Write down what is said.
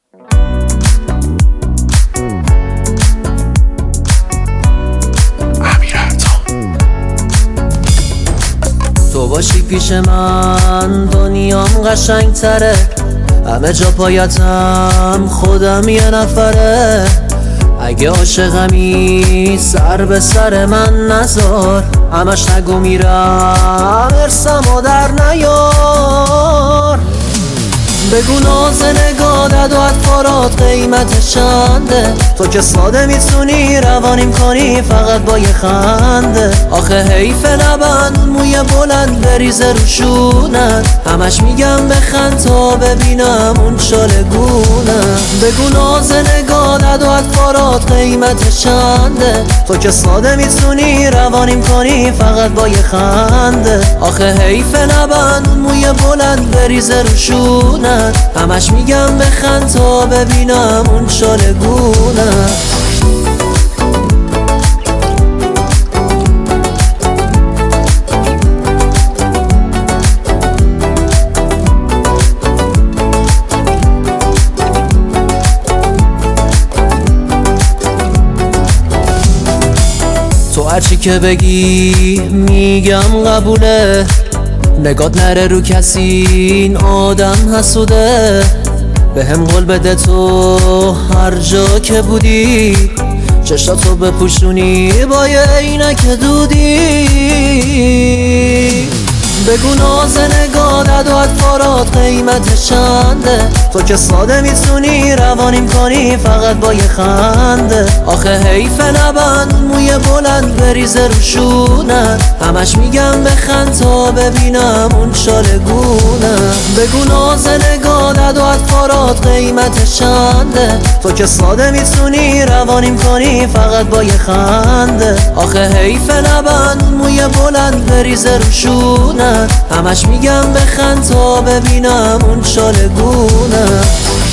تو باشی پیش من دنیام قشنگ تره، همه جا پایتم خودم یه نفره. اگه عاشقمی سر به سر من نذار، همش نگو میرم ارسمو در نیار. بگو ناز نگاهت و اطفارات قیمتش چنده، تو که ساده میتونی روانیم کنی فقط با یه خنده. آخه حیف نبند موی بلند بریزه رو شونت، همش میگم بخند تا ببینم اون چالگونه. بگو ناز نگاهت و اطفارات قیمتش چنده، تو که ساده میتونی روانیم کنی فقط با یه خنده. آخه حیف نبند موی بلند بریزه رو شونت، همش میگم بخند تا ببینم اون چالگونه. تو هرچی که بگی میگم قبوله، نگات نره رو کسی این آدم حسوده. به هم قول بده تو هر جا که بودی، چشاتو بپوشونی با یه عینک دودی. بگو ناز نگاهت و اطفارات قیمتش چنده، تو که ساده میتونی روانیم کنی فقط با یه خنده. آخه حیف نبند موی بلند بریزه رو شونت، همش میگم بخند تا ببینم اون چالگونه. بگو ناز نگاهت و اطفارات قیمتش چنده، تو که ساده میتونی روانیم کنی فقط با یه خنده. آخه حیف نبند موی بلند بریزه رو شونت، همش میگم بخند تا ببینم اون چالگونه.